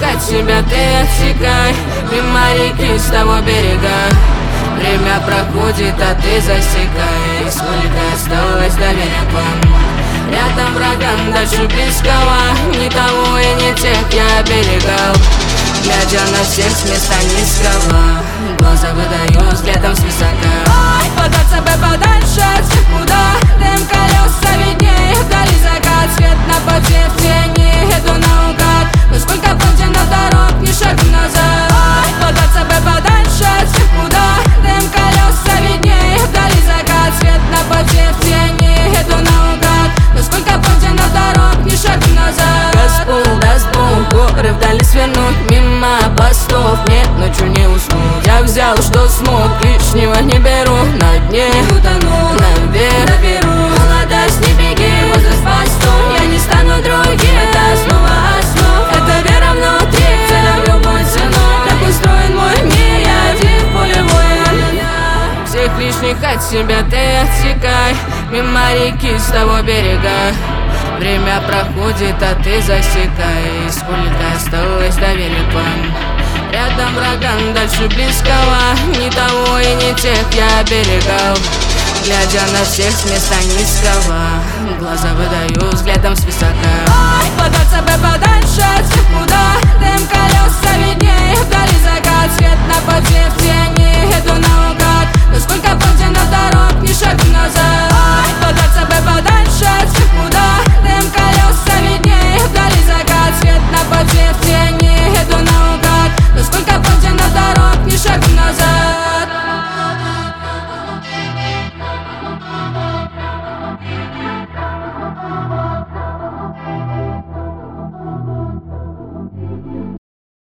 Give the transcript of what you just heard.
от тебя ты отсекай, мимо реки с того берега. Время проходит, а ты засекай, сколько осталось до берега. Рядом врагам, дальше близкого, ни того и не тех я оберегал. Глядя на всех с места низкого, глаза выдаю взглядом свысока. Ой, податься бы подальше отсюда, куда дым колеса виднее, вдали закат, свет на пути в тени, иду наугад, но сколько пройдено дорог, ни шагу назад. Ой, податься бы подальше отсюда, куда дым колеса виднее, вдали закат, свет на пути в тени, иду наугад, но сколько пройдено дорог, ни шагу назад. Газпул, даст Бог, горы вдали свернуть, мимо постов, нет, ночью не уснуть. Я взял, что смог, лишнего не беру, на дне не утону, наверх наберу. Молодость, не беги, возраст постов, я не стану другим, это основа основ. Это вера внутри, к целям любой ценой. Так устроен мой мир, я один в поле воин. Всех лишних от себя ты отсекай, мимо реки с того берега. Время проходит, а ты засекай, сколько осталось до берега. Рядом врагам, дальше близкого, ни того и не тех я оберегал. Глядя на всех с места низкого, глаза выдаю взглядом свысока. Ой, податься бы подальше отсюда, куда дым колеса виднее, вдали закат, свет на пути в тени, иду наугад, но сколько пройдено дорог.